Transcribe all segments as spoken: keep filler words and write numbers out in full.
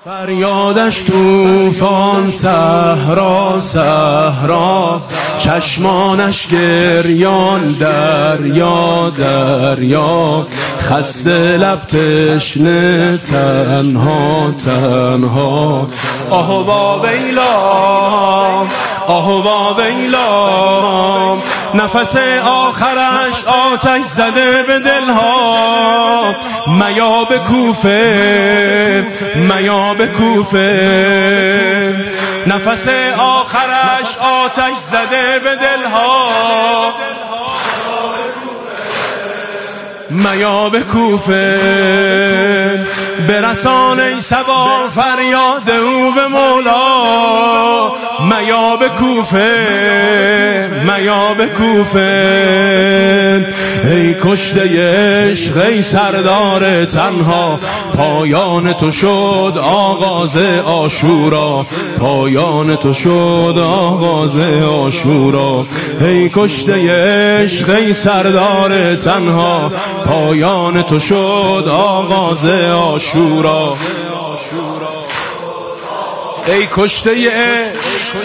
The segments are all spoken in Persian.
فریادش طوفان صحرا صحرا، چشمانش گریان دریا دریا، خسته لب تشنه تنها تنها. آه وا ویلا آه وا ویلا، نفس آخرش آتش زده به دلها. میا به کوفه میا به کوفه، نفس آخرش آتش زده به دلها. میا به کوفه، برسان ای صبا فریاد او به مولا. میا به کوفه میا به کوفه، ای کشته عشق ای سردار تنها. پایان تو شد آغاز عاشورا، پایان تو شد آغاز عاشورا. ای کشته عشق ای سردار تنها، پایان تو شد آغاز عاشورا. ای کشته عشق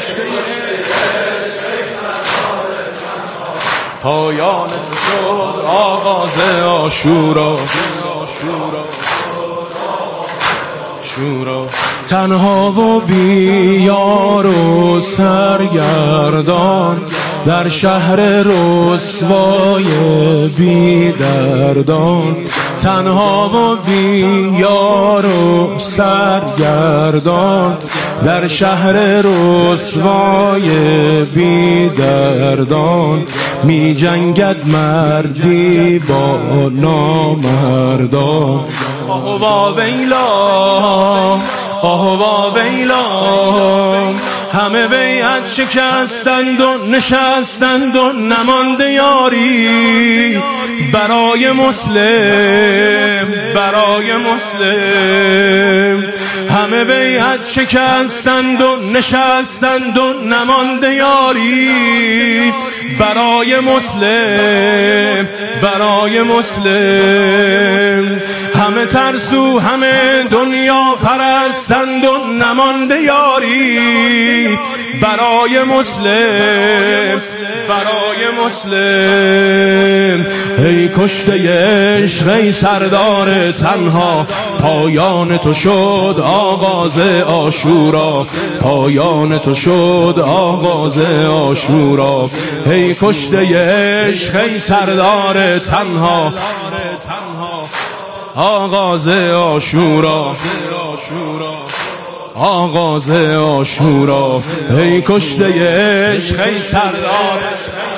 پایان تو شد آغاز عاشورا. شورا تنها و بیار و سرگردان، در شهر رسوای بیدردان. تنها و بیار و سرگردان، در شهر رسوای بیدردان. می جنگد مردی با نامردان. آه وا ویلا آه وا ویلا، همه بیعت شکستند و نشستند و نمانده یاری. برای مسلم برای مسلم، همه بیعت شکستند و نشستند و نمانده یاری. برای مسلم برای مسلم، همه ترسو همه دنیا پرستند و نمانده یاری. برای مسلم برای مسلم، ای کشته عشق ای سردار تنها. پایان تو شد آغاز عاشورا، پایان تو شد آغاز عاشورا. ای کشته عشق ای سردار تنها، آغاز عاشورا آغاز عاشورا. ای کشته عشق ای سردار